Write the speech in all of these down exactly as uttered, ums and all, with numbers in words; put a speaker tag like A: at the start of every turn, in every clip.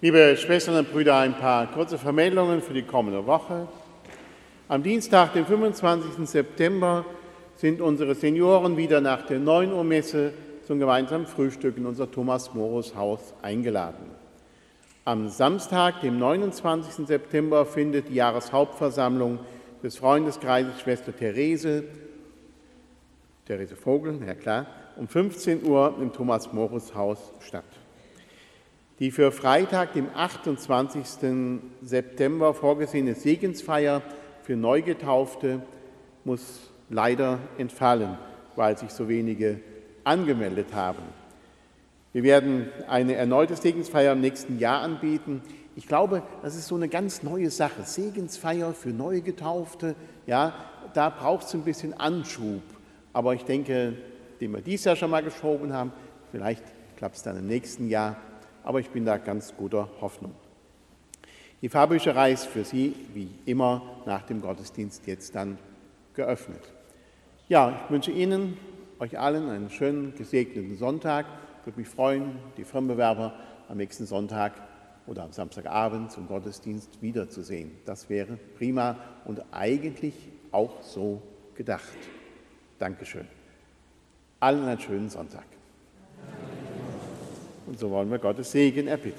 A: Liebe Schwestern und Brüder, ein paar kurze Vermeldungen für die kommende Woche. Am Dienstag, den fünfundzwanzigsten September, sind unsere Senioren wieder nach der neun Uhr Messe zum gemeinsamen Frühstück in unser Thomas-Morus-Haus eingeladen. Am Samstag, dem neunundzwanzigsten September, findet die Jahreshauptversammlung des Freundeskreises Schwester Therese, Therese Vogel, ja klar, um fünfzehn Uhr im Thomas-Morus-Haus statt. Die für Freitag, dem achtundzwanzigsten September vorgesehene Segensfeier für Neugetaufte muss leider entfallen, weil sich so wenige angemeldet haben. Wir werden eine erneute Segensfeier im nächsten Jahr anbieten. Ich glaube, das ist so eine ganz neue Sache. Segensfeier für Neugetaufte, ja, da braucht es ein bisschen Anschub. Aber ich denke, den wir dieses Jahr schon mal geschoben haben, vielleicht klappt es dann im nächsten Jahr. Aber ich bin da ganz guter Hoffnung. Die Pfarrbücherei ist für Sie, wie immer, nach dem Gottesdienst jetzt dann geöffnet. Ja, ich wünsche Ihnen, euch allen, einen schönen, gesegneten Sonntag. Ich würde mich freuen, die Firmenbewerber am nächsten Sonntag oder am Samstagabend zum Gottesdienst wiederzusehen. Das wäre prima und eigentlich auch so gedacht. Dankeschön. Allen einen schönen Sonntag. Und so wollen wir Gottes Segen erbitten.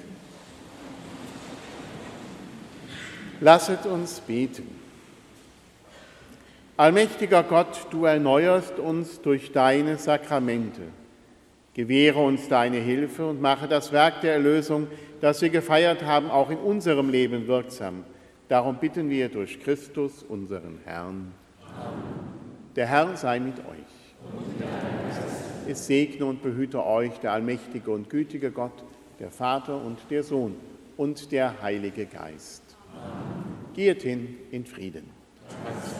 A: Lasset uns beten. Allmächtiger Gott, du erneuerst uns durch deine Sakramente. Gewähre uns deine Hilfe und mache das Werk der Erlösung, das wir gefeiert haben, auch in unserem Leben wirksam. Darum bitten wir durch Christus, unseren Herrn. Amen. Der Herr sei mit euch. Und mit Es segne und behüte euch der allmächtige und gütige Gott, der Vater und der Sohn und der Heilige Geist. Amen. Geht hin in Frieden. Amen.